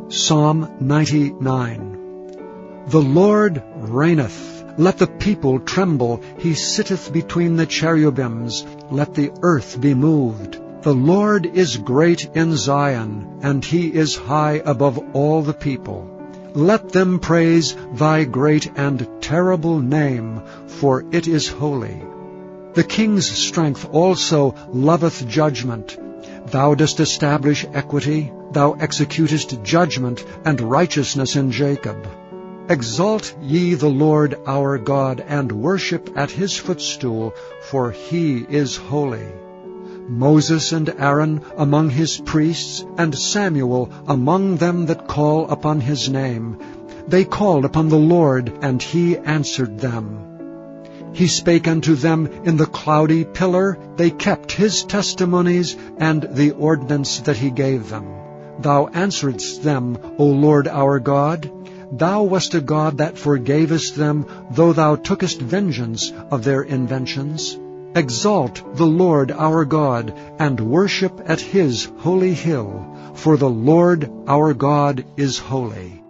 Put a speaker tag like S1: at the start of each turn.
S1: Psalm 99. The Lord reigneth. Let the people tremble. He sitteth between the cherubims. Let the earth be moved. The Lord is great in Zion, and he is high above all the people. Let them praise thy great and terrible name, for it is holy. The king's strength also loveth judgment. Thou dost establish equity. Thou executest judgment and righteousness in Jacob. Exalt ye the Lord our God, and worship at his footstool, for he is holy. Moses and Aaron among his priests, and Samuel among them that call upon his name. They called upon the Lord, and he answered them. He spake unto them in the cloudy pillar. They kept his testimonies and the ordinance that he gave them. Thou answeredst them, O Lord our God. Thou wast a God that forgavest them, though thou tookest vengeance of their inventions. Exalt the Lord our God, and worship at his holy hill, for the Lord our God is holy.